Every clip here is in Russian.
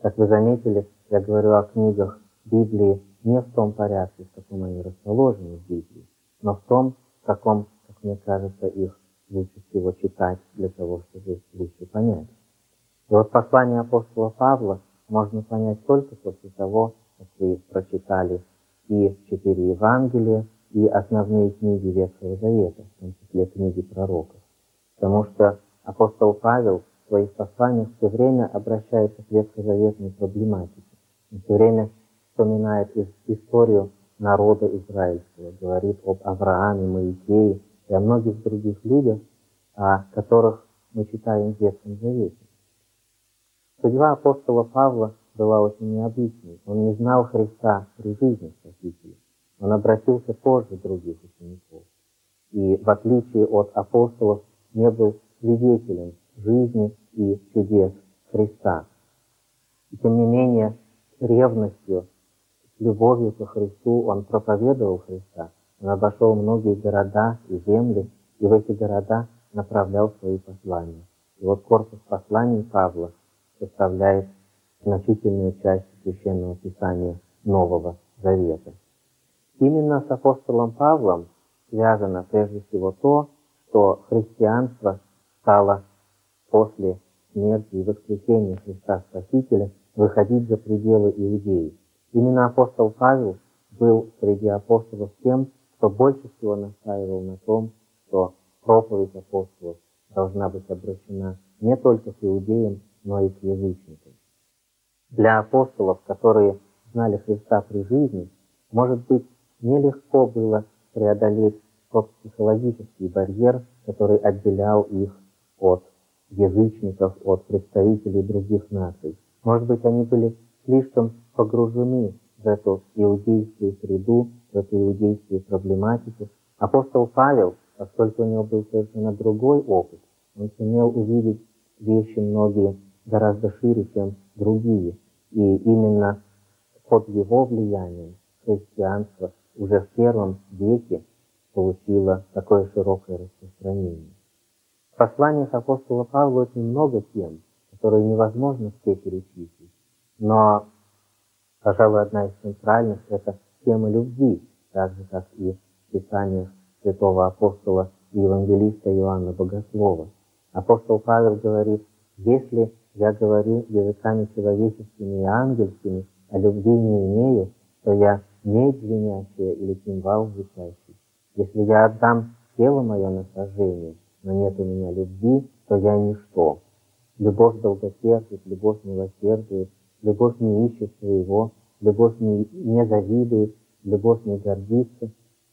Как вы заметили, я говорю о книгах Библии не в том порядке, в каком они расположены в Библии, но в том, в каком, как мне кажется, их лучше всего читать для того, чтобы лучше понять. И вот послание апостола Павла можно понять только после того, как вы прочитали и 4 Евангелия, и основные книги Ветхого Завета, в том числе книги пророков. Потому что апостол Павел в своих посланиях все время обращается к ветхозаветной проблематике. Он все время вспоминает историю народа израильского, говорит об Аврааме, Моисее и о многих других людях, о которых мы читаем в Ветхом Завете. Судьба апостола Павла была очень необычной. Он не знал Христа при жизни Спасителя. Он обратился позже других учеников. И в отличие от апостолов не был свидетелем жизни и чудес Христа. И тем не менее, с ревностью, с любовью ко Христу он проповедовал Христа. Он обошел многие города и земли, и в эти города направлял свои послания. И вот корпус посланий Павла составляет значительную часть Священного Писания Нового Завета. Именно с апостолом Павлом связано прежде всего то, что христианство стало после смерти и воскресения Христа Спасителя выходить за пределы Иудеи. Именно апостол Павел был среди апостолов тем, кто больше всего настаивал на том, что проповедь апостолов должна быть обращена не только к иудеям, но и к язычникам. Для апостолов, которые знали Христа при жизни, может быть, нелегко было преодолеть тот психологический барьер, который отделял их от язычников, от представителей других наций. Может быть, они были слишком погружены в эту иудейскую среду, в эту иудейскую проблематику. Апостол Павел, поскольку у него был совершенно другой опыт, он сумел увидеть вещи многие гораздо шире, чем другие. И именно под его влиянием христианство уже в первом веке получило такое широкое распространение. В посланиях апостола Павла очень много тем, которые невозможно все перечислить. Но, пожалуй, одна из центральных – это тема любви, так же, как и в Писаниях святого апостола и евангелиста Иоанна Богослова. Апостол Павел говорит: «Если я говорю языками человеческими и ангельскими, а любви не имею, то я медь звенящая или кимвал звучащий. Если я отдам тело мое на сожжение, но нет у меня любви, то я ничто. Любовь долготерпит, любовь милосердует, любовь не ищет своего, любовь не завидует, любовь не гордится».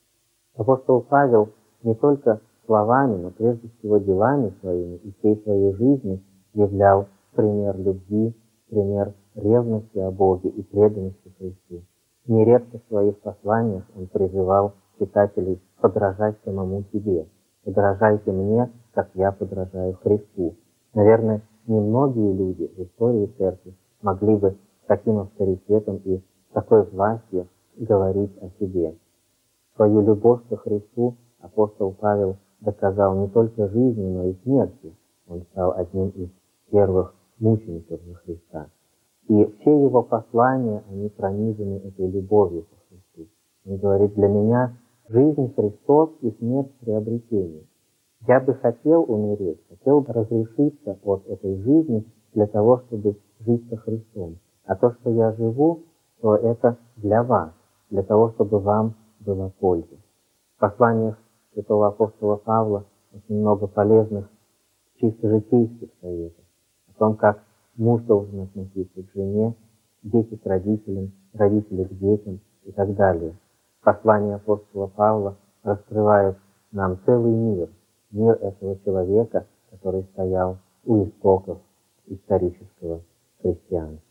Апостол Павел не только словами, но прежде всего делами своими и всей своей жизнью являл пример любви, пример ревности о Боге и преданности Христу. Нередко в своих посланиях он призывал читателей подражать самому себе. «Подражайте мне, как я подражаю Христу». Наверное, немногие люди в истории Церкви могли бы с таким авторитетом и с такой властью говорить о себе. Свою любовь ко Христу апостол Павел доказал не только жизнью, но и смертью. Он стал одним из первых мучеников за Христа. И все его послания, они пронизаны этой любовью ко Христу. Он говорит: «Для меня жизнь Христос и смерть приобретение. Я бы хотел умереть, хотел бы разрешиться от этой жизни для того, чтобы жить со Христом. А то, что я живу, то это для вас, для того, чтобы вам была польза». В посланиях святого апостола Павла очень много полезных чисто житейских советов о том, как муж должен относиться к жене, дети к родителям, родители к детям и так далее. Послания апостола Павла раскрывают нам целый мир этого человека, который стоял у истоков исторического христианства.